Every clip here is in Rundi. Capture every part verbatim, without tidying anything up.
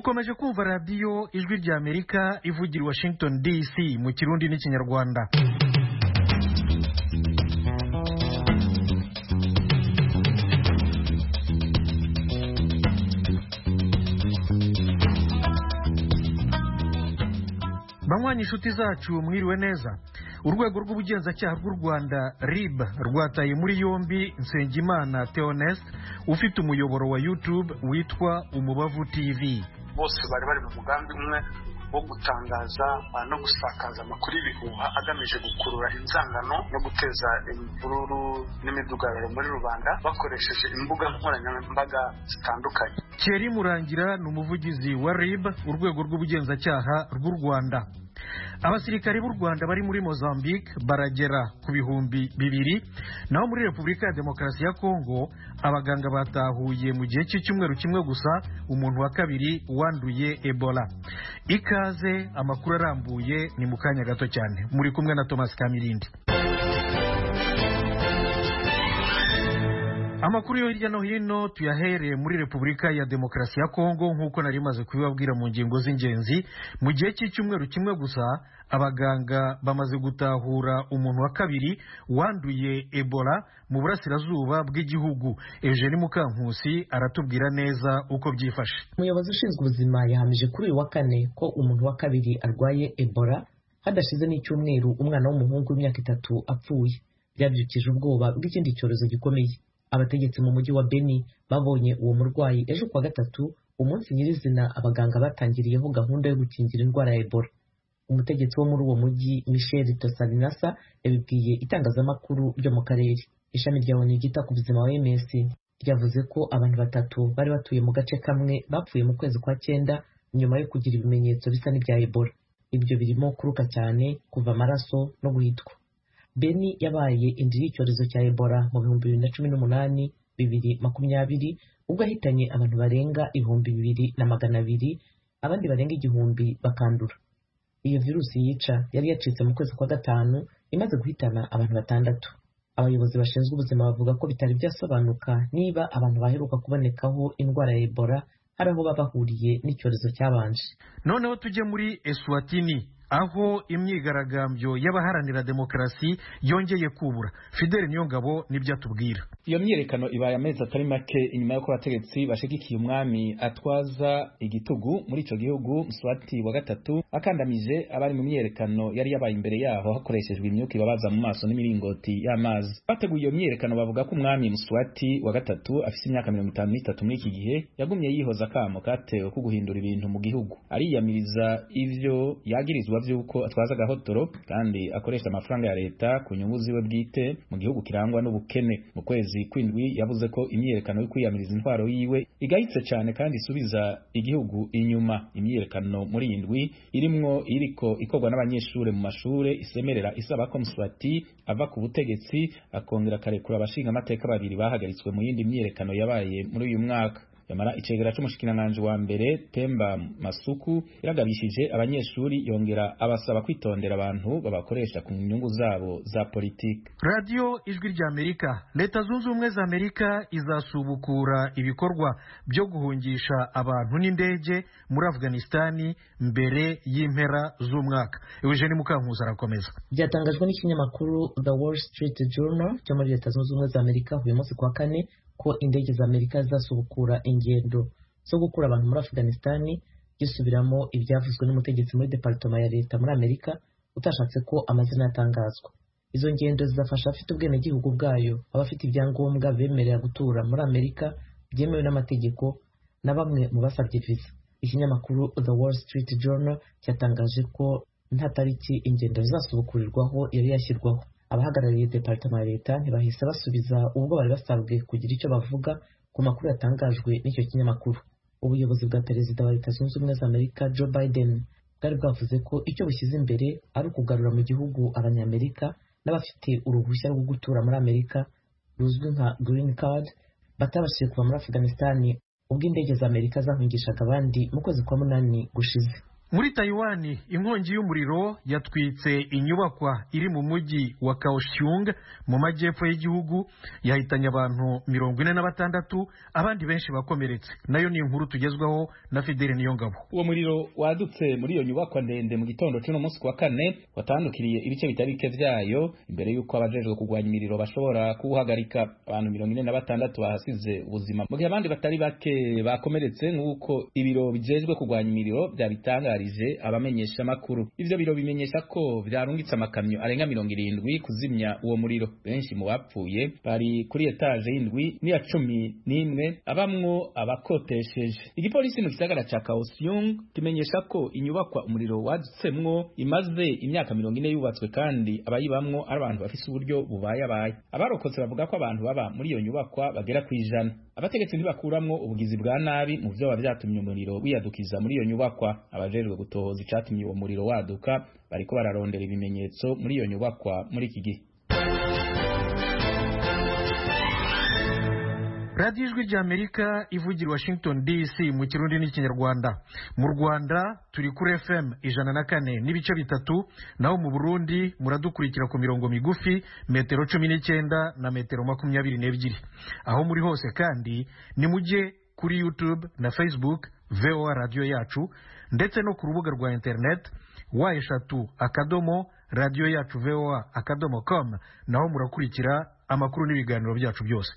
mukomeje kumva radiyo ijwi rya Amerika ivugira Washington D C mu kirundi n'ikinyarwanda. Banywanyi inshuti zacu mwiriwe neza. Urwego rw'ubugenzacyaha rw'u Rwanda R I B rwataye muri yombi Nsengimana Theoneste ufite umuyoboro wa YouTube witwa Umubavu T V. Bose bari bari mu mugambi umwe wo gutangaza no gusakaza amakuru y'ibihuha agamije gukurura inzangano no guteza imvururu n'imidugararo muri rubanda bakoresheje imbuga nkoranyambaga zitandukanye. Thierry Murangira ni umuvugizi wa R I B, urwego rw'ubugenzacyaha rw'u Rwanda. Abasirikari b'u Rwanda bari muri Mozambique baragera ku bihumbi bibiri, naho muri Repubulika ya Demokarasi ya Kongo abaganga batahuye mu gihe cy'icyumweru kimwe gusa umuntu wa kabiri wanduye Ebola. Ikaze amakuru arambuye ni mu kanya gato cyane. Muri kumwe na Thomas Kamirindi. Amakuru yo hirya no hino tuyahereye muri Repubulika ya Demokarasi ya Kongo nk'uko nari maze kubibabwira mu ngingo z'ingenzi. Mu gihe cy'icyumweru kimwe gusa abaganga bamaze gutahura umuntu wa kabiri wanduye Ebola mu burasirazuba bw'igihugu. Eugene Mukankusi aratubwira neza uko byifashe. Umuyobozi ushinzwe ubuzima yahamije kuri uyu wa kane ko umuntu wa kabiri arwaye Ebola hadashize n'icyumweru umwana w'umuhungu w'imyaka itatu apfuye. Byabyukije ubwoba bw'ikindi cyorezo gikomeye. Abategetsi mu mujyi wa Beni babonye uwo murwayi ejo kwa gatatu, umunsi nyirizina abaganga batangiriyeho gahunda yo gukingira indwara ya Ebola. Umutegetsi wo muri uwo mujyi Michel Tosalinasa yabibwiye itangazamakuru ryo mu karere. Ishami rya O N U ryita ku buzima O M S ryavuze ko abantu batatu bari batuye mu gace kamwe bapfuye mu kwezi kwa cyenda nyuma yo kugira ibimenyetso bisa n'ibya Ebola. Ibyo birimo kuruka cyane, kuva amaraso no guhitwa. Beni yabaye indiri y'icyorezo cya Ebola mu bihumbi bibiri na cumi n'umunani bibiri makumyabiri ubwo ahitanye abantu barenga ibihumbi bibiri na magana abiri, abandi barenga igihumbi bakandura. Iyo virusi yica yari yacitse mu kwezi kwa gatanu imaze guhitana abantu batandatu. Abayobozi bashinzwe ubuzima bavuga ko bitari byasobanuka niba abantu baheruka kubonekaho indwara ya Ebola hari aho baba bahuriye n'icyorezo cyabanje. Noneho tujye muri Eswatini aho imyigaragambyo y'abaharanira demokarasi yongeye kubura. Fidel Niyongabo nibyo atubwira. Iyo myiyerekano ibaye amezi atari make inyuma y'uko abategetsi bashigikiye umwami atwaza igitugu muri ico gihugu Mswati wa gatatu akandamije abari mu myiyerekano yari yabaye imbere yaho hakoreshejwe imyuka ibabaza mu maso n'imiringoti y'amazi. Bateguye iyo myiyerekano bavuga ko umwami Mswati wa gatatu afise imyaka mirongo itanu n'itatu muri iki gihe yagumye yihoza akamo katewe ko guhindura ibintu mu gihugu. Ariyamiriza ivyo yagirizwa vyuko atwaza gahotoro kandi akoresha amafaranga ya leta ku nyungu ziwe bwite mu gihugu kirangwa n'ubukene. Mu kwezi kwindwi yavuze ko imyiyerekano yo kwiyamiriza intwaro yiwe igayitse cyane kandi isubiza igihugu inyuma. Imyiyerekano muri indwi irimwo iriko ikorwa n'abanyeshure mu mashure isemerera isaba ko Mswati ava ku butegetsi akongera karekura abashinga amateka babiri bahagaritswe mu yindi myiyerekano yabaye muri uyu mwaka. Yamara icegera c'umushikiranganji wa mbere Temba Masuku iragabishije abanyeshuri yongera abasaba kwitondera abantu babakoresha ku nyungu zabo za politiki. Radio Ijwi rya Amerika. Leta Zunze Ubumwe za Amerika izasubukura ibikorwa byo guhungisha abantu n'indege muri Afghanistani mbere y'impera z'umwaka. Eugene Mukankusi arakomeza. Byatangajwe n'ikinyamakuru The Wall Street Journal cyo muri Leta Zunze Ubumwe za Amerika uyu munsi kwa kane ko indege za Amerika zasubukura ingendo zo gukura abantu muri Afghanistani, gisubiramo ibyavuzwe n'umutegetsi muri Department ya Leta muri Amerika utashatse ko amazina atangazwa. Izo ngendo zizafasha afite ubwenegihugu bwayo, abafite ibyangombwa bemerera gutura muri Amerika byemewe n'amategeko na bamwe mu basabye visa. Ikinyamakuru The Wall Street Journal cyatangaje ko nta tariki ingendo zizasubukurirwaho yari yashyirwaho. Abahagarariye Department ya Leta ntibahise basubiza ubwo bari basabwe kugira icyo bavuga ku makuru yatangajwe n'icyo kinyamakuru. Ubuyobozi bwa Perezida wa Leta Zunze Ubumwe za Amerika Joe Biden bwari bwavuze ko icyo bushyize imbere ari ukugarura mu gihugu abanyamerika n'abafite uruhushya rwo gutura muri Amerika ruzwi nka Green Card batabashije kuva muri Afghanistan ubwo indege za Amerika zahungishaga abandi mu kwezi kwa munani gushize. Muri Taiwan inkongi y'umuriro yatwitse inyubakwa iri mu mujyi wa Kaohsiung mu majyepfo y'igihugu, yahitanye abantu mirongo ine na batandatu, abandi benshi bakomeretse. Nayo ni inkuru tugezwaho na Fidele Niyongabo. Uwo muriro wadutse muri iyo nyubakwa ndende mu gitondo cy'uno munsi kwa kane, watandukiriye ibice bitari bike vyayo imbere y'uko abajejwe kugwanya imiriro bashobora kuwuhagarika. Abantu mirongo ine na batandatu bahasize ubuzima, mu gihe abandi batari bake bakomeretse, nk'uko ibiro bijejwe kugwanya imiriro byabitanga abamenyesha makuru. Ivyo biro bimenyesha ko vyarungitse amakamyo arenga mirongo irindwi kuzimya uwo muriro. Benshi mu bapfuye bari kuri etage y'indwi n'iya cumi n'imwe, abamwo abakotesheje. Igipolisi mu gisagara ca Kaohsiung kimenyesha ko inyubakwa umuriro wadutsemwo imaze imyaka mirongo ine yubatswe kandi abayibamwo ari abantu bafise uburyo bubayabaye. Abarokotse bavuga ko abantu baba muri iyo nyubakwa bagera ku ijana. Abategetsi ntibakuramwo ubugizi bwa nabi mu vyo bavyatumye umuriro wiyadukiza muri iyo nyubakwa. Abajejwe gutohoza icatumye uwo muriro waduka bariko bararondera ibimenyetso muri iyo nyubakwa muri iki gihe. Radio Ijwi ry'Amerika ivugira Washington D C mu Kirundi n'Ikinyarwanda. Mu Rwanda turi kuri F M ijana na kane n'ibice bitatu, naho mu Burundi muradukurikira ku mirongo migufi metero cumi n'icyenda na metero makumyabiri n'ebyiri. Aho muri hose kandi ni mujye kuri YouTube na Facebook V O A radio yacu, ndetse no ku rubuga rwa internet wa eshatu akadomo radio yacu V O A akadomo com, naho murakurikira amakuru n'ibiganiro byacu byose.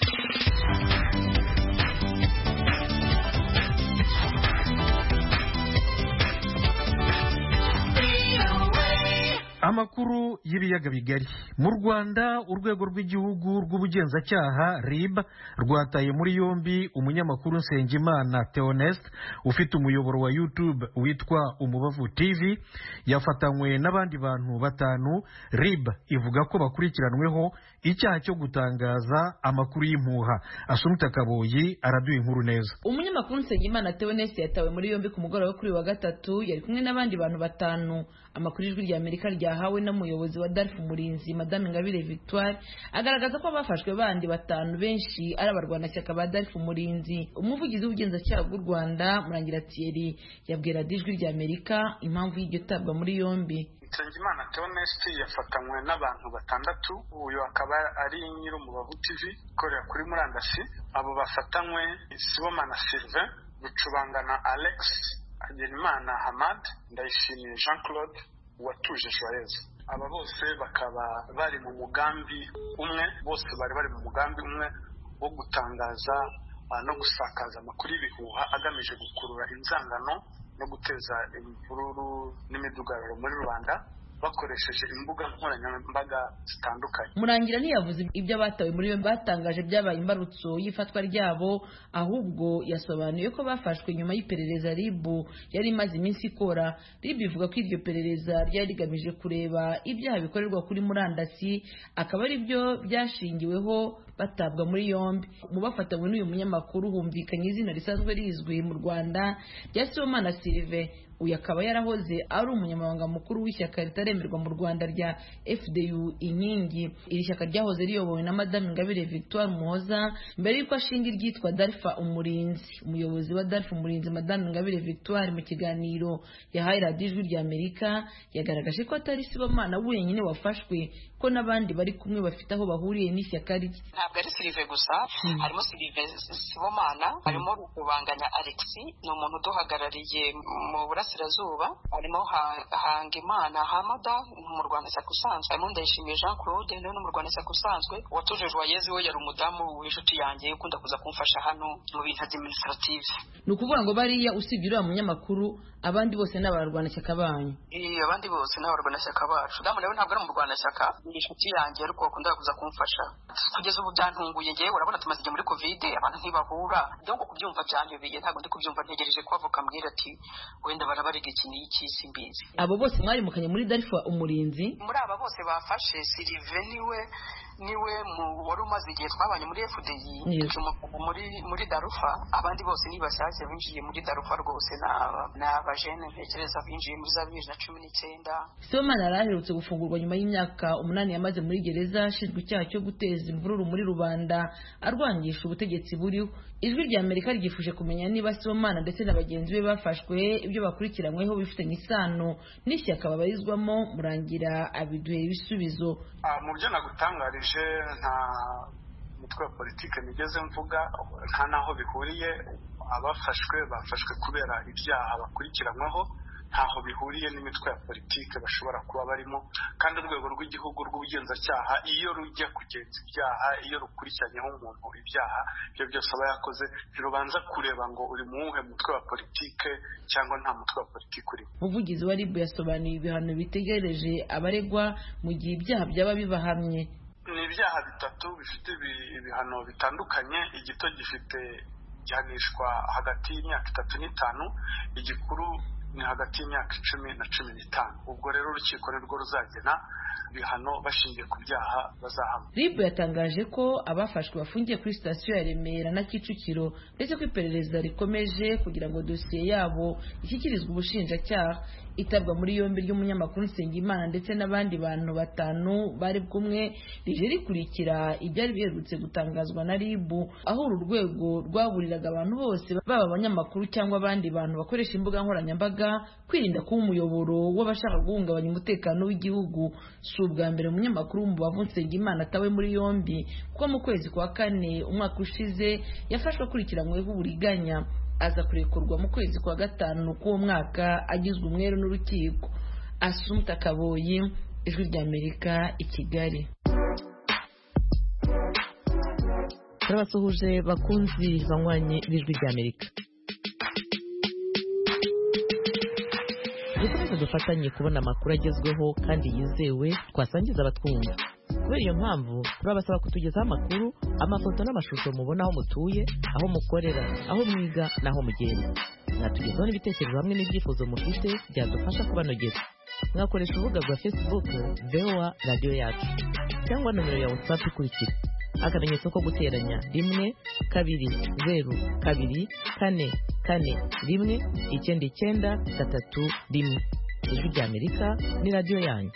Amakuru y'ibiyaga bigari. Mu Rwanda urwego rw'igihugu rw'ubugenzacyaha R I B rwataye muri yombi umunyamakuru Nsengimana Theoneste ufite umuyoboro wa YouTube witwa Umubavu T V. Yafatanywe n'abandi bantu batanu. R I B ivuga ko bakurikiranweho icyaha cyo gutangaza amakuru y'impuha. Asumta Kaboyi araduye inkuru neza. Umunyamakuru Nsengimana Theoneste yatawe muri yombi ku mugoroba kuri wa gatatu, yari kumwe n'abandi bantu batanu. Amakuru y'Ijwi ry'Amerika ryahawe n'umuyobozi wa Darf Umurinzi Madame Ingabire Victoire agaragaza ko abafashwe bandi batanu benshi ari abarwanashyaka ba Darf Umurinzi. Umuvugizi w'ubugenzacyaha bw'u Rwanda Murangira Thierry yabwira Ijwi ry'Amerika impamvu y'iryo tabwa muri yombi. Nsengimana Theoneste yafatanywe n'abantu batandatu. Uyu akaba ari nyir'Umubavu T V ikorera kuri murandasi. Abo bafatanywe Sibomana Sylvain, Rucubangana Alex, Hagenimana Hamad, Ndayishimiye Jean Claude, Uwatuje Joyeuse. Aba bose bakaba bari mu mugambi umwe, bose bari bari mu mugambi umwe wo gutangaza no gusakaza amakuru y'ibihuha agamije gukurura inzangano no guteza imvururu n'imidugararo muri rubanda bakoresheje imbuga nkoranyambaga zitandukanye. Murangira ntiyavuze ibyo abatawe muri yo batangaje byabaye imbarutso y'ifatwa ryabo, ahubwo yasobanuye ko bafashwe nyuma y'iperereza R I B yari imaze iminsi ikora. R I B ivuga ko iryo perereza ryari rigamije kureba ibyaha bikorerwa kuri murandasi, akaba ari byo byashingiweho batabwa muri yombi. Mu bafatanywe n'uyu munyamakuru humvikanye izina risanzwe rizwi mu Rwanda rya Sibomana Sylvain. Uyu akaba yarahoze ari umunyamabanga mukuru w'ishyaka ritaremerwa mu Rwanda rya F D U Inkingi. Iri shyaka ryahoze riyobowe na Madame Ingabire Victoire Muhoza mbere y'uko ashinga iryitwa Darf Umurinzi. Umuyobozi wa Darf Umurinzi Madame Ingabire Victoire mu kiganiro yahaye Radio Ijwi ry'Amerika yagaragaje ko atari Sibomana wenyine wafashwe, ko n'abandi bari kumwe bafite aho bahuriye n'ishyaka rye. Ntabwo ari Sylvain gusa, harimo Sylvain Sibomana, harimo Rukubanganya Alex, ni umuntu uduhagarariye mu Burasirazuba, harimo Hangimana Hamada mu Rwanda shyaka usanzwe, harimo Ndayishimiye Jean Claude no mu Rwanda shyaka usanzwe. Uwatuje Joyeuse we yari umudamu w'inshuti yanjye ukunda kuza kumfasha hano mu bintu administrative. Ni ukuvuga ngo bariya usibye uriya munyamakuru abandi bose n'abarwana shyaka banyu? Eh, abandi bose n'abarwana shyaka bacu. Damu rero ntabwo ari mu Rwanda shyaka, ni inshuti yanjye ariko akunda kuza kumfasha. Kugeza ubu byantunguye ngewe, urabona tumaze igihe muri Covid abantu ntibahura. Ndongo kubyumva byanyobeye, ntabwo ndi kubyumva, ntegereje ko avoka mbwira ati wenda barabarega iki n'iki simbizi. Abo bose mwari mukanye muri Darf Umurinzi? Muri aba bose bafashe Sylvain niwe niwe wari umaze igihe twabanye muri F D I muri muri Darufa, abandi bose ni bashyashya binjiye muri Darufa rwose ni abajene ntekereza binjiye muri za bibiri na cumi n'icyenda. Sibomana yaraherutse gufungurwa nyuma y'imyaka umunani yamaze muri gereza ashinjwa icyaha cyo guteza imvururu muri rubanda arwangisha ubutegetsi buriho. Ijwi rya Amerika ryifuje kumenya niba Sibomana ndetse na bagenzi be bafashwe ibyo bakurikiranyweho bifitanye isano n'ishyaka babarizwamo. Murangira abiduhe ibisubizo. Mu byo nagutangarije nta mutwe wa politike nigeze mvuga, nta naho bihuriye. Abafashwe bafashwe kubera ibyaha bakurikiranyweho, ntaho bihuriye n'imitwe ya politike bashobora kuba barimo. Kandi urwego rw'igihugu rw'ubugenzacyaha iyo rujya kugenza ibyaha, iyo rukurikiranyeho umuntu ibyaha ibyo byose aba yakoze, ntirubanza kureba ngo uri muwuhe mutwe wa politike cyangwa nta mutwe wa politike urimo. Umuvugizi wa R I B yasobanuye ibihano bitegereje abaregwa mu gihe ibyaha byaba bibahamye. Ni ibyaha bitatu bifite ibihano bitandukanye. Igito gifite gihanishwa hagati y'imyaka itatu n'itanu, igikuru ni hagati y'imyaka icumi na cumi n'itanu. Ubwo rero urukiko nirwo ruzagena ibihano bashingiye ku byaha bazahamwa. R I B yatangaje ko abafashwe bafungiye kuri sitasiyo ya Remera na Kicukiro ndetse ko iperereza rikomeje kugira ngo dosiye yabo ishyikirizwe ubushinjacyaha. Itabwa muri yombi ry'umunyamakuru Nsengimana ndetse n'abandi bantu batanu bari kumwe rije rikurikira ibyari biherutse gutangazwa na R I B, aho uru rwego rwaburiraga abantu bose baba abanyamakuru cyangwa abandi bantu bakoresha imbuga nkoranyambaga kwirinda kuba umuyoboro w'abashaka guhungabanya umutekano w'igihugu. Si ubwa mbere umunyamakuru w'umubavu Nsengimana atawe muri yombi, kuko mu kwezi kwa kane umwaka ushize yafashwe akurikiranyweho uburiganya, aza kurekurwa mu kwezi kwa gatanu k'uwo mwaka agizwe umwere n'urukiko. Assumpta Kaboyi, Ijwi rya Amerika, i Kigali. Turabasuhuje bakunzi banywanyi b'Ijwi rya Amerika. Dukomeze dufatanye kubona amakuru agezweho kandi yizewe twasangiza abatwumva. Kubera iyo mpamvu turabasaba kutugezaho amakuru, amafoto n'amashusho mubona aho mutuye, aho mukorera, aho mwiga n'aho mugenda. Mwatugezaho n'ibitekerezo hamwe n'ibyifuzo mufite byadufasha kubanogera. Mwakoresha urubuga rwa Facebook V O A Radio Yacu cyangwa nomero ya WhatsApp ikurikira: akamenyetso ko guteranya rimwe kabiri zeru kabiri kane kane rimwe icyenda icyenda gatatu rimwe. Ijwi rya Amerika ni radio yanyu.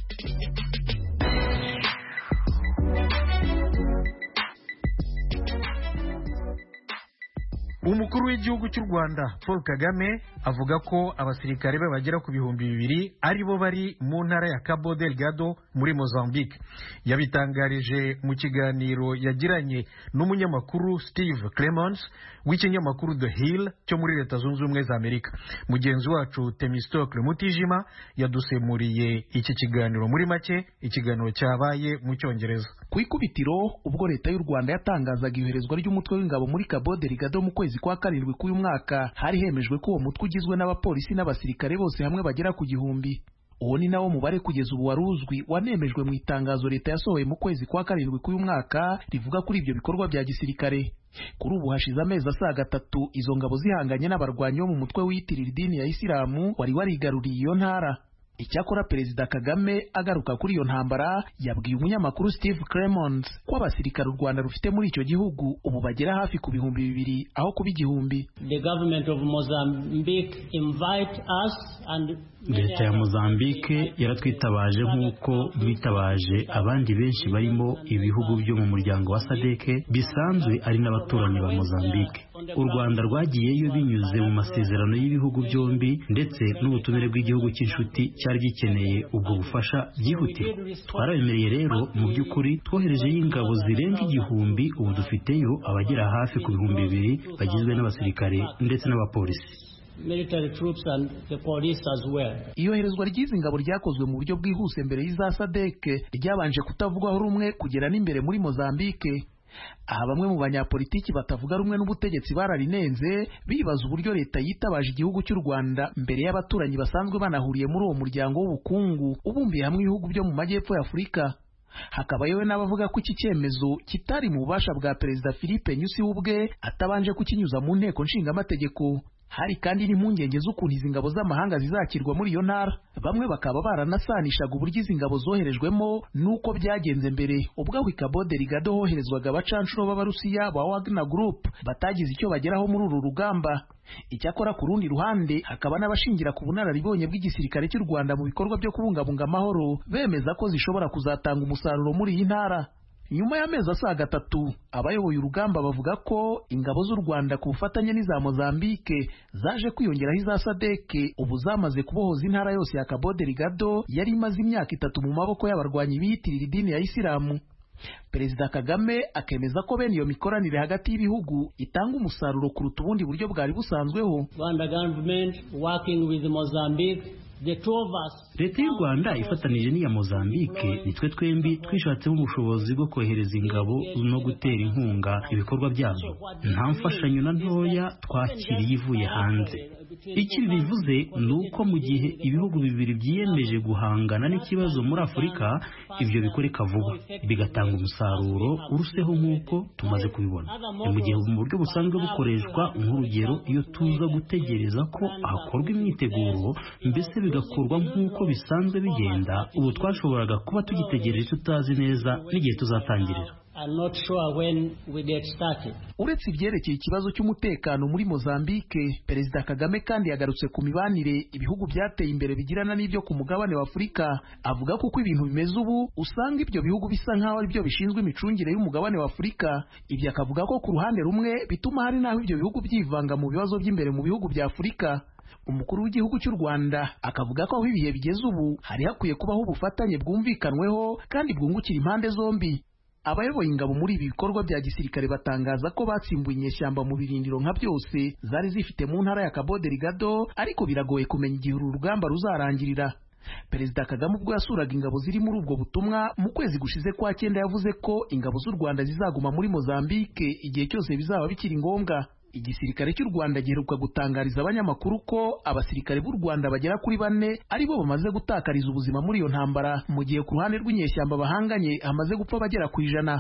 Umukuru w'igihugu cy'u Rwanda Paul Kagame avuga ko abasirikare be bagera ku bihumbi bibiri ari bo bari mu ntara ya Cabo Delgado muri Mozambique. Yabitangarije mu kiganiro yagiranye n'umunyamakuru Steve Clemons w'ikinyamakuru The Hill cyo muri Leta Zunze Ubumwe za Amerika. Mugenzi wacu Temistocle Mutijima yadusemuriye iki kiganiro muri make, ikiganiro cyabaye mu Cyongereza. Ku ikubitiro ubwo Leta y'u Rwanda yatangazaga iherezwa ry'umutwe w'ingabo muri Cabo Delgado mu kwezi kwa karindwi k'uyu mwaka, hari hemejwe ko uwo mutwe ugizwe n'abapolisi n'abasirikare bose hamwe bagera ku gihumbi. Uwo ni nawo mubare kugeza ubu waruzwi wanemejwe mu itangazo Leta yasohoye mu kwezi kwa karindwi k'uyu mwaka rivuga kuri ibyo bikorwa bya gisirikare. Kuri ubu hashize amezi asaga atatu izo ngabo zihanganye n'abarwanyi bo mu mutwe wiyitirira idini ya Isilamu wari warigaruriye iyo ntara. Icyakora Perezida Kagame agaruka kuri iyo ntambara yabwiye umunyamakuru Steve Clemons ko abasirikare u Rwanda rufite muri icyo gihugu ubu bagera hafi ku bihumbi bibiri aho kuba igihumbi. The government of Mozambique invite us and Leta ya Mozambique yaratwitabaje nk'uko bitabaje abandi benshi barimo ibihugu byo mu muryango wa SADC bisanzwe ari n'abaturanyi ba Mozambique. U Rwanda rwagiyeyo binyuze mu masezerano y'ibihugu byombi ndetse n'ubutumire bw'igihugu cy'inshuti cyari gikeneye ubwo bufasha byihutirwa. Twarabemereye rero mu by'ukuri twoherejeyo ingabo zirenga igihumbi, ubu dufiteyo abagera hafi ku bihumbi bibiri bagizwe n'abasirikare ndetse n'abapolisi. Military troops and the police as well. Iyoherezwa ry'izi ngabo ryakozwe mu buryo bwihuse mbere y'iza SADC ryabanje kutavugwaho rumwe kugera n'imbere muri Mozambique. Aha bamwe mu banyapolitiki batavuga rumwe n'ubutegetsi bararinenze bibaza uburyo Leta yitabaje igihugu cy'u Rwanda mbere y'abaturanyi basanzwe banahuriye muri uwo muryango w'ubukungu ubumbiye hamwe ibihugu byo mu majyepfo ya Afurika. Hakaba yewe n'abavuga ko iki cyemezo kitari mu bubasha bwa Perezida Philippe Nyusi ubwe atabanje kukinyuza mu nteko nshingamategeko. Hari kandi n'impungenge z'ukuntu izi ngabo z'amahanga zizakirwa muri iyo ntara. Bamwe bakaba baranasanishaga uburyo izi ngabo zoherejwemo n'uko byagenze mbere ubwo aho i Cabo Delgado hoherezwaga abacanshuro b'Abarusiya ba Wagner Group batagize icyo bageraho muri uru rugamba. Icyakora ku rundi ruhande hakaba n'abashingira ku bunararibonye bw'igisirikare cy'u Rwanda mu bikorwa byo kubungabunga amahoro bemeza ko zishobora kuzatanga umusaruro muri iyi ntara. Nyuma y'amezi asaga atatu abayoboye urugamba bavuga ko ingabo z'u Rwanda ku bufatanye n'iza Mozambique zaje kwiyongeraho iza Sadeke ubu zamaze kubohoza intara yose ya Cabo Delgado yari imaze imyaka itatu mu maboko y'abarwanyi biyitirira idini ya Isilamu. Perezida Kagame akemeza ko bene iyo mikoranire hagati y'ibihugu itanga umusaruro kuruta ubundi buryo bwari busanzweho. Rwanda government working with Mozambique. Leta y'u Rwanda ifatanije n'iya Mozambique nitwe twembi twishatsemo ubushobozi bwo kohereza ingabo no gutera inkunga ibikorwa byabyo. Nta mfashanyo na ntoya twakiriye ivuye hanze. Iki bivuze ni uko mu gihe ibihugu bibiri byiyemeje guhangana n'ikibazo muri Afurika, ibyo bikoreka vuba bigatanga umusaruro uruseho nk'uko tumaze kubibona. Mu gihe mu buryo busanzwe bukoreshwa nk'urugero iyo tuza gutegereza ko hakorwa imyiteguro mbese bigakorwa nk'uko bisanzwe bigenda, ubu twashoboraga kuba tugitegereje tutazi neza n'igihe tuzatangirira. I'm not sure when we get started. Uretse ibyerekeye ikibazo cy'umutekano muri Mozambique, Perezida Kagame kandi yagarutse ku mibanire ibihugu byateye imbere bigirana n'ibyo ku mugabane wa Afurika. Avuga ko uko ibintu bimeze ubu usanga ibyo bihugu bisa nk'aho ari byo bishinzwe imicungire y'umugabane wa Afurika. Ibyo akavuga ko ku ruhande rumwe bituma hari n'aho ibyo bihugu byivanga mu bibazo by'imbere mu bihugu bya Afurika. Umukuru w'igihugu cy'u Rwanda akavuga ko aho ibihe bigeze ubu hari hakwiye kubaho ubufatanye bwumvikanweho kandi bwungukira impande zombi. Abayoboye ingabo muri ibi bikorwa bya gisirikare batangaza ko batsimbuye inyeshyamba mu birindiro nka byose zari zifite mu ntara ya Cabo Delgado, ariko biragoye kumenya igihe uru rugamba ruzarangirira. Perezida Kagame ubwo yasuraga ingabo ziri muri ubwo butumwa mu kwezi gushize kwa cyenda yavuze ko ingabo z'u Rwanda zizaguma muri Mozambique igihe cyose bizaba bikiri ngombwa. Igisirikare cy'u Rwanda giheruka gutangariza abanyamakuru ko abasirikare b'u Rwanda bagera kuri bane aribo bamaze gutakariza ubuzima muri iyo ntambara, mu gihe ku ruhande rw'inyeshyamba bahanganye hamaze gupfa bagera ku ijana.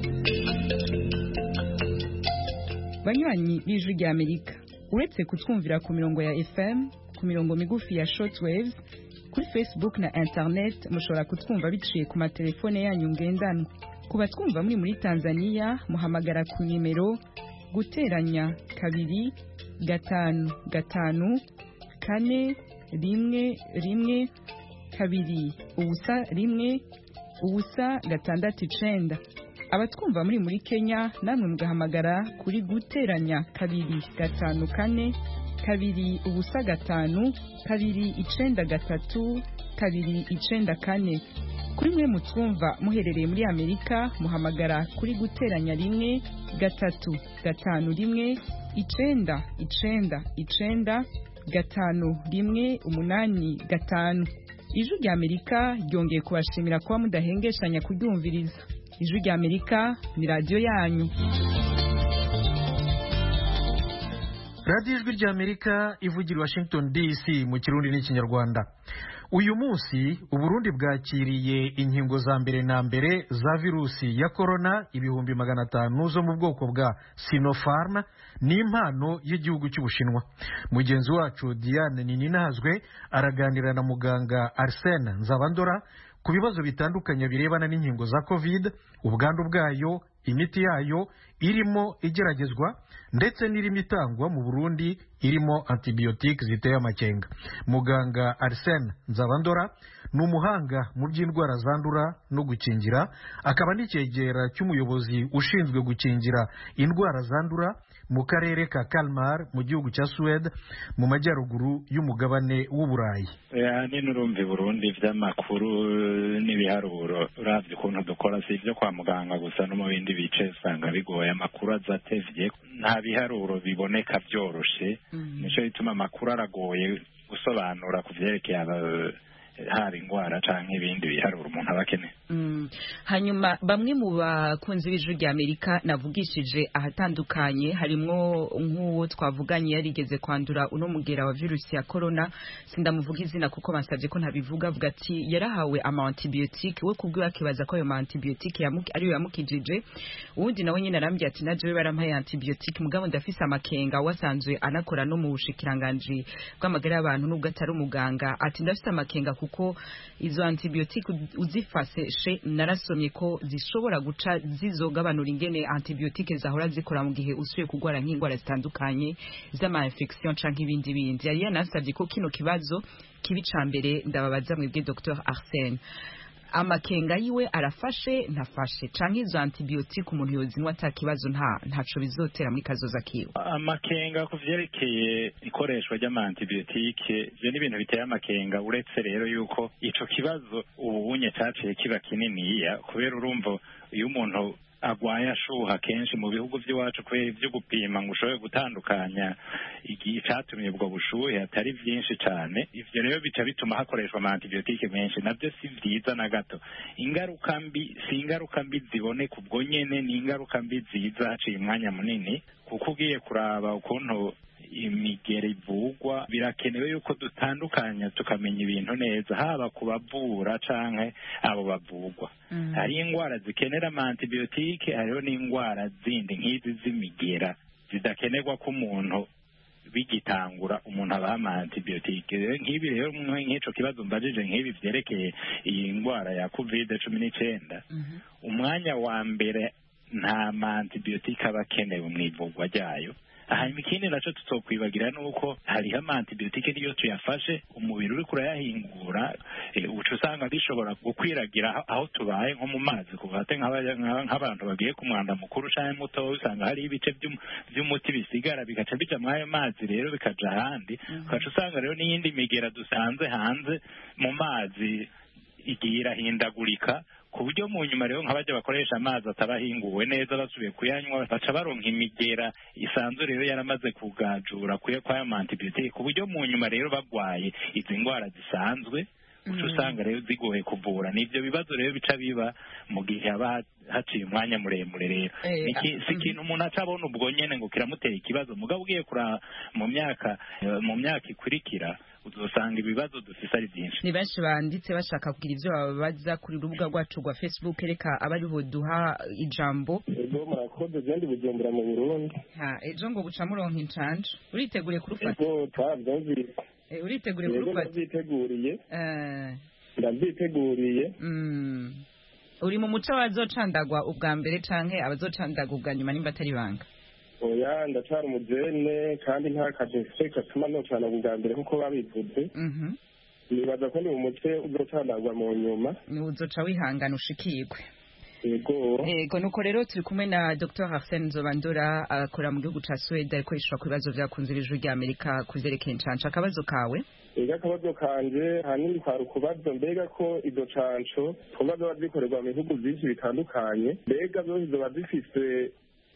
Banywanyi b'Ijwi ry'Amerika, uretse kutwumvira ku mirongo ya F M, ku mirongo migufi ya shortwaves, kuri Facebook na internet mushobora kutwumva biciye ku matelefone yanyu ngendanwa. Ku batwumva muri muri Tanzania muhamagara ku nimero guteranya kabiri gatanu gatanu kane rimwe rimwe kabiri ubusa rimwe ubusa gatandatu icenda. Abatwumva muri muri Kenya namwe mugahamagara kuri guteranya kabiri gatanu kane kabiri ubusa gatanu kabiri icenda gatatu kabiri icenda kane. Kuri mwe mutwumva muherereye muri Amerika muhamagara kuri guteranya rimwe gatatu gatanu rimwe icenda icenda icenda gatanu rimwe umunani gatanu. Ijwi ry'Amerika ryongeye kubashimira kuba mudahengeshanya kuryumviriza. Ijwi ry'Amerika ni radio yanyu. Radio Ijwi ry'Amerika ivugira Washington D C mu Kirundi n'Ikinyarwanda. Uyu munsi Uburundi bwakiriye inkingo za mbere na mbere za virusi ya corona ibihumbi magana atanu zo mu bwoko bwa Sinopharm n'impano y'igihugu cy'Ubushinwa. Mugenzi wacu Diane Nininahazwe araganira na muganga Arsene Nzabandora ku bibazo bitandukanye birebana n'inkingo za Covid, ubwandu bwayo, imiti yayo irimo igeragezwa ndetse n'irimo itangwa mu Burundi irimo antibiotique ziteye amakenga. Muganga Arsene Nzabandora ni umuhanga mu by'indwara zandura no gukingira, akaba n'icyegera cy'umuyobozi ushinzwe gukingira indwara zandura mu karere ka Kalmar mu gihugu cya Suède mu majyaruguru y'umugabane w'Uburayi. Yani n'urumva Burundi vy'amakuru n'ibiharuro uravye ukuntu dukora si ivyo kwa muganga gusa no mu bindi bice usanga bigoye, amakuru azatevye nta biharuro biboneka byoroshe. mm. Nico bituma amakuru aragoye gusobanura ku vyerekeye haba ingwara canke ibindi biharuro umuntu aba akeneye. Mm. Hanyuma bamwe mu bakunzi b'ijwi rya Amerika navugishije ahatandukanye harimwo nk'uwo twavuganye yarigeze kwandura uno mugera wa virusi ya corona, sindamuvuga izina kuko bansabye ko ntabivuga, avuga ati yarahawe ama antibiotique we kubwiwe akibaza ko ayo ma antibiotique yamuki ariyo yamukijije. Uwundi nawe nyine arambye ati naje barampaye antibiotique mugabo ndafise amakenga wasanzwe anakora no mu bushikiranganje bw'amagara y'abantu nubwo atari umuganga, ati ndafise amakenga kuko izo antibiotique uzifase narasomye ko zishobora guca zizogabanura ingene antibiotique zahora zikora mu gihe usuye kugwara nk'ingwara zitandukanye z'ama infection canke ibindi bindi. Yari yanasabye ko kino kibazo kibi cambere ndababaza mwebwe Docteur Arsène, amakenga yiwe arafashe ntafashe canke izo antibiotique umuntu yozinwa atakibazo nta ntaco bizotera muri kazoza kiwe? Amakenga ku vyerekeye ikoreshwa ry'ama antibiotique je ni ibintu biteye amakenga, uretse rero yuko ico kibazo ubunye caciye kiba kininiya, kubera urumva iyo umuntu agwaye ashuha kenshi mu bihugu by'iwacu kubera ibyo gupima ngo ushobore gutandukanya igihe cyatumye ubwo bushuhe atari byinshi cyane. Ivyo rero bica bituma hakoreshwa ama antibiotique menshi, nabyo si vyiza na gato. Ingaruka mbi si ingaruka mbi ziboneka ubwo nyene, ni ingaruka mbi ziza haciye umwanya munini, kuko ugiye kuraba ukuntu imigeri ivugwa birakenewe yuko dutandukanya tukamenya ibintu neza, haba kubavura canke abo bavugwa. Mm. Hari ingwara zikenera ama antibiotique, hariho n'ingwara zindi nk'izi z'imigera zidakenerwa ko umuntu bigitangura umuntu abaha ama antibiotique. Nk'ibi rero nk'ico kibazo mbajije nk'ibi vyerekeye iyi ngwara ya covid cumi n'icenda, mm-hmm. umwanya wa mbere nta ma antibiotique aba akenewe mw'ivugwa ryayo. Hanyuma ikindi naco tutokwibagira nuko hariho ama antibiotique niyo tuyafashe umubiri uri kurayahingura, e, uca usanga bishobora gukwiragira aho tubaye nko mu mazi, kuvate nk'abantu bagiye ku mwanda mukuru canke muto, usanga hari ibice vy'umuti bisigara bigaca bija mu ayo mazi rero bikaja ahandi. Ukaca usanga rero n'iyindi migera dusanze hanze mu mazi igiye irahindagurika, ku buryo mu nyuma rero nk'abajya bakoresha amazi atabahinguwe neza basubiye kuyanywa baca baronka imigera isanzwe rero yaramaze kugajura kuya kwa ayo antibiotique, ku buryo mu nyuma rero bagwaye izi ngwara zisanzwe uca usanga rero zigoye kuvura. Nivyo bibazo rero bica biba mu gihe haba haciye umwanya muremure rero. Si ikintu umuntu acabona ubwo nyene ngo kiramutera ikibazo, mugabo ugiye kura mu myaka mu myaka ikurikira uzosanga ibibazo dufise ari byinshi. Ni benshi banditse bashaka kugira ivyo babaza kuri urubuga rwacu rwa Facebook, reka abari bo duha ijambo. Ego murakoze kandi bujumbura mu Burundi. Ha, ejo ngo buca muronka incanje. Uriteguriye kurufata? Ego twavyumvise. Eh, uriteguriye kurufata? Ndabiteguriye. Eh. Ndabiteguriye. Mm. Uri mu muco wazocandagwa ubwa mbere canke abazocandagwa ubwa nyuma nimba atari banga? Oya, ndacara umujene kandi nta kaje mfise gatuma nocana ubwa mbere kuko babivuze. Mhm. Nibaza ko ni umutwe uzocandagwa mu nyuma. Ni uzoca wihangana ushikirwe. Ego. Ego nuko rero turi kumwe na Docteur Arsène Nzobandora akora mu gihugu ca Sweden ariko yishura ku bibazo vyakunze ijwi rya Amerika kuzerekeye incanco. Akabazo kawe? Ega akabazo kanje hanini kwari ukubazo mbega ko izo canco twumva zoba zikorerwa mu bihugu vyinshi bitandukanye, mbega zose zoba zifise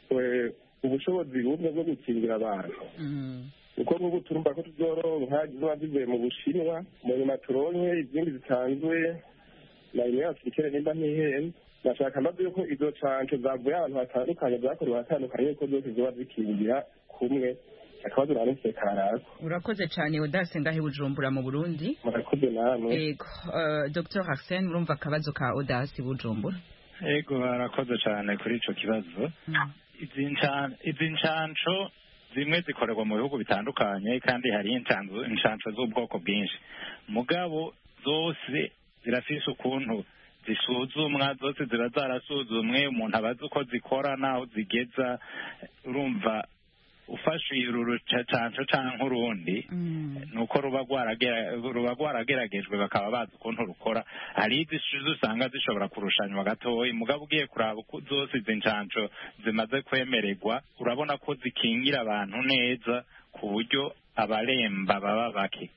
ubushobozi bumwe bwo gukingira abantu. Uko nk'ubu turumva ko tuzoronka ziba zivuye mu Bushinwa, mu nyuma turonke izindi zisanzwe na imwe y'Afurika nimba ntihenda. Ndashaka mbaze yuko izo canco zavuye ahantu hatandukanye zakorewe hatandukanye yuko zose ziba zikingira kumwe. Akabazo naronse karako. Urakoze cyane Odase ngahe Bujumbura mu Burundi. Murakoze namwe. Ego, uh, Docteur Arsène urumva akabazo ka Odase Bujumbura. Ego barakoze cyane kuri ico kibazo. Mm. Izi ncanco zimwe zikorerwa mu bihugu bitandukanye kandi hari incanco z'ubwoko bwinshi, mugabo zose zirafise ukuntu zisuzumwa, zose ziba zarasuzumwe, umuntu abazi uko zikora naho zigeza. Urumva ufashe uru canco canke urundi nuko ruba rwarageragejwe bakaba bazi ukuntu rukora. Hari izishuze usanga zishobora kurushanywa gatoyi, mugabo ugiye kuraba uko zose izi ncanco zimaze kwemererwa urabona ko zikingira abantu neza ku buryo abaremba baba bake.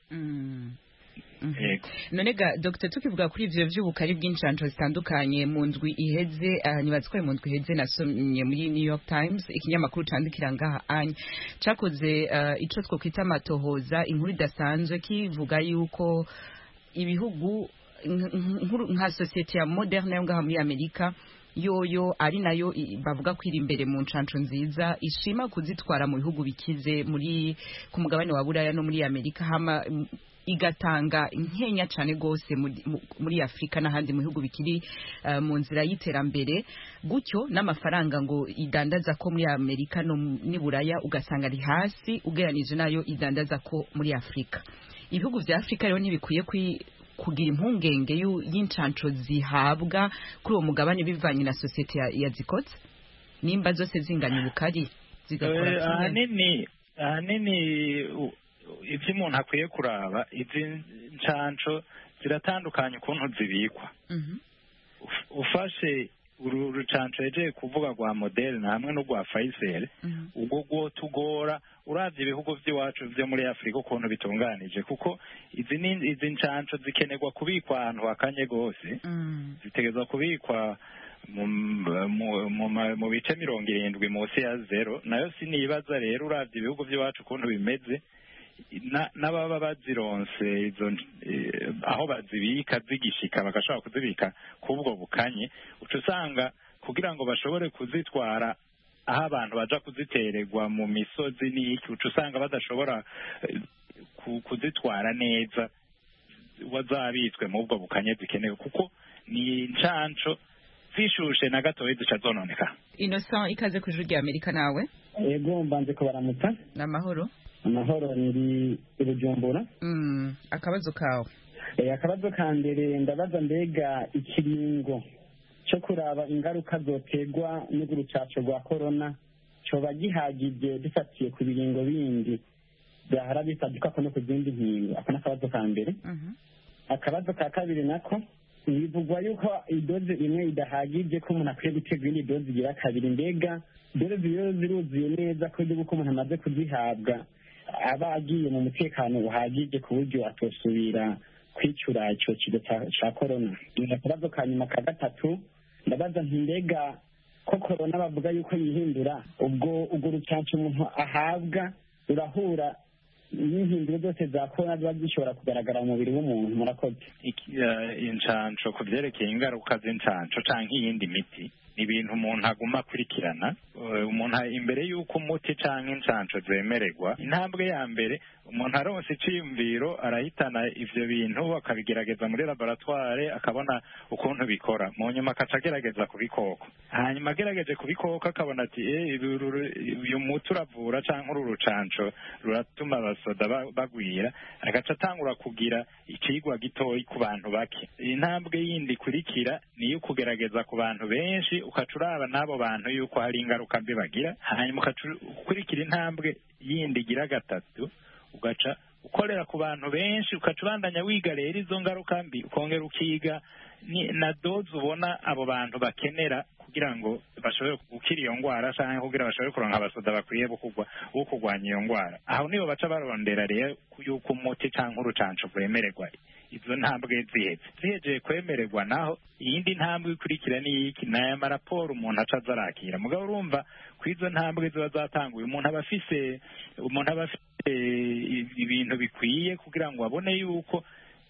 None ga Doctor tukivuga kuri ivyo vy'ubukari bw'incanco zitandukanye mu ndwi iheze, uh, nibaza ko mu ndwi iheze nasomye muri New York Times ikinyamakuru candikira ngaha anya cakoze uh, ico twokwita amatohoza, inkuru idasanzwe kivuga yuko ibihugu nka sosiyete ya Moderna yo ngaha muri Amerika yoyo ari nayo bavuga ko iri imbere mu ncanco nziza ishima kuzitwara mu bihugu bikize muri ku mugabane wa Buraya no muri Amerika hama igatanga nkenya cyane gose muri Afrika n'ahandi mu bihugu bikiri uh, mu nzira y'iterambere gutyo n'amafaranga ngo idandaza ko muri Amerika no ni Buraya ugasanga ari hasi ugeranije nayo idandaza ko muri Afrika. Ibihugu vya Afrika rero ntibikwiye kugira impungenge y'incanco zihabwa kuri uwo mugabane bivanye na societe ya, ya zikotse nimba zose zinganya ubukari zigakora ahanini ahanini ibyo umuntu akwiye kuraba izi ncanco ziratandukanye ukuntu zibikwa. Ufashe uru rucanco yegeye kuvuga rwa Moderna hamwe no rwa Pfizer ubwo gwo tugora uravye ibihugu by'iwacu byo muri Afrika ukuntu bitunganije kuko izi izi ncanco zikenerwa kubikwa ahantu hakanye gose zitegezwa kubikwa mu mu bice mirongo irindwi munsi ya zero nayo sinibaza rero uravye ibihugu by'iwacu ukuntu bimeze n'ababa bazironse izo aho bazibika zigishika bagashobora kuzibika kubwo bukanye uca usanga kugira ngo bashobore kuzitwara aho abantu baja kuzitererwa mu misozi n'iki uca usanga badashobora kuzitwara neza wazabitswe mu bwo bukanye zikenewe kuko ni ncanco zishushe na gatoya zica zononeka. Innocent ikaze ku ijuru rya Amerika nawe yego mbanze ko baramuta n'amahoro amahoro ni Bujumbura. Mm, akabazo kawe. Eh akabazo kambere ndabaza mbega ikiringo cyo kuraba ingaruka zotegwa n'urucaco rwa corona cyo bagihagije dufatiye ku biringo bindi byahara bisaduka ko no kuzindi nkingo akana akabazo kambere. Mhm. Akabazo ka kabiri nako bivugwa yuko idoze imwe idahagije ko umuntu akwiye gutegwa indi doze igira kabiri mbega doze ziro ziruzuye neza ko ibyo uko umuntu amaze kuzihabwa aba agiye mu mutekano uhagije ku buryo atosubira kwicura icyo kigo cya corona. Akabazo ka nyuma ka gatatu ndabaza nti mbega ko corona bavuga yuko yihindura ubwo ubwo rucanco umuntu ahabwa urahura n'inhinduro zose za corona ziba zishobora kugaragara mu mubiri w'umuntu. Murakoze. Incanco ku byerekeye ingaruka z'incanco canke iyindi miti ni ibintu umuntu aguma akurikirana. Umuntu imbere y'uko umuti canke incanco zemererwa intambwe ya mbere umuntu aronse iciyumviro arahitana ivyo bintu akabigerageza muri laboratoire akabona ukuntu bikora mu nyuma akaca agerageza kubikoko hanyuma agerageje kubikoko akabona ati eh uyu muti uravura canke uru rucanco ruratuma abasoda bagwira agaca atangura kugira ikigwa gitoyi ku bantu bake. Intambwe yindi kurikira niyo kugerageza ku bantu benshi ukaca uraba n'abo bantu yuko hari ingaruka mbi bagira hanyuma ukaca ukurikira intambwe yindi igira gatatu ugaca ukorera ku bantu benshi ukaca ubandanya wiga rero izo ngaruka mbi ukongera ukiga na doze ubona abo bantu bakenera kugira ngo bashobore gukira iyo ngwara cyangwa kugira bashobore kuronka abasoda bakwiye bo kurwanya iyo ngwara. Aho nibo baca barondera rero yuko umuti cyangwa urucanco rwemererwa. Izo ntambwe ziheze zihejeye kwemererwa naho iyindi ntambwe ikurikira ni iki n'aya maraporo umuntu aca azarakira mugabo urumva ku izo ntambwe ziba zatanguye umuntu aba afise umuntu aba afite ibintu bikwiye kugira ngo abone yuko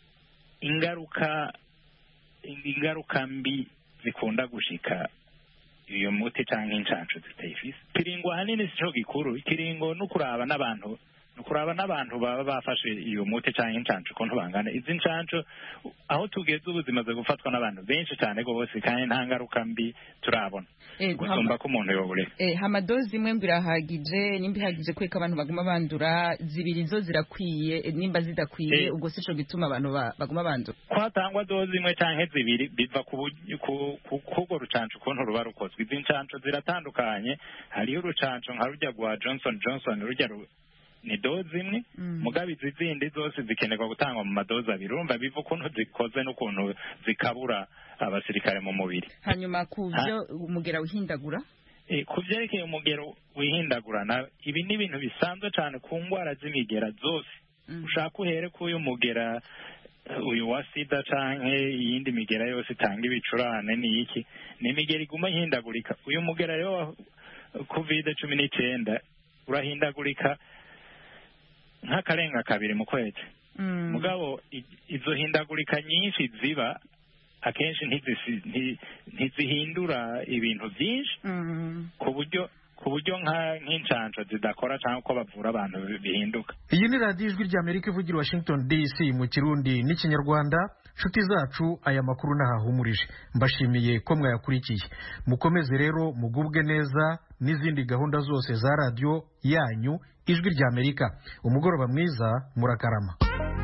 ingaruka ingaruka mbi zikunda gushika iyo muti cyangwa incanco zitayifise. Kiringo hanini sico gikuru ikiringo no kuraba n'abantu nukuraba n'abantu baba bafashe iyo muti cyangwa incanco ukuntu bangana. Izi ncanco aho tugeze ubuzima zo gufatwa n'abantu benshi cyane gose kandi nta ngaruka mbi turabona gusumba ko umuntu yobure. Eh hamadozi imwe mbirahagije nimba ihagije kweka abantu baguma bandura zibiri zo zirakwiye nimba zidakwiye ubwo sico gituma abantu baguma bandura. Kwatangwa dozi imwe canke zibiri biva ku kugo rucanco ukuntu ruba rukozwe. Izi ncanco ziratandukanye hariyo urucanco nka rujya rwa Johnson Johnson rujya ni dozi imwe mugabe izindi zose zikenerwa gutangwa mu madozi abiri urumva biva ukuntu zikoze n'ukuntu zikabura abasirikare mu mubiri. Hanyuma ku byo umugera wihindagura eh ku byerekeye umugero wihindagurana ibi ni ibintu bisanzwe cyane ku ngwara z'imigera zose ushaka uhere ku uyu mugera uyu wa sida canke iyindi migera yose itanga ibicurane ni iki ni imigera iguma ihindagurika. Uyu mugera rero covid cumi n'icyenda urahindagurika nk'akarenga kabiri mu kwezi mugabo izo hindagurika nyinshi ziba akenshi ntizihindura ibintu byinshi ku buryo ku buryo nk'incanco zidakora cyangwa ko bavura abantu bihinduka. Iyi ni radiyo ijwi ry'Amerika ivugira Washington D C mu Kirundi n'Ikinyarwanda. Nshuti zacu, aya makuru nahahumurije, mbashimiye ko mwayakurikiye. Mukomeze rero mugubwe neza n'izindi gahunda zose za radiyo yanyu ijwi ry'Amerika. Umugoroba mwiza, murakarama.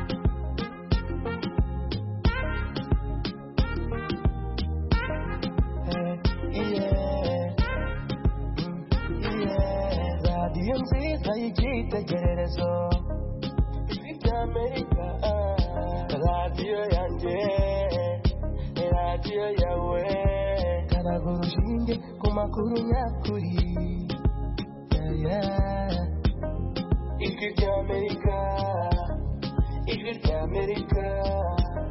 radiyo nziza y'igitekererezo ijwi ry'Amerika, radiyo yanjye, radiyo yawe, karaga urushinge ku makuru nyakuri, ijwi ry'Amerika, ijwi ry'Amerika.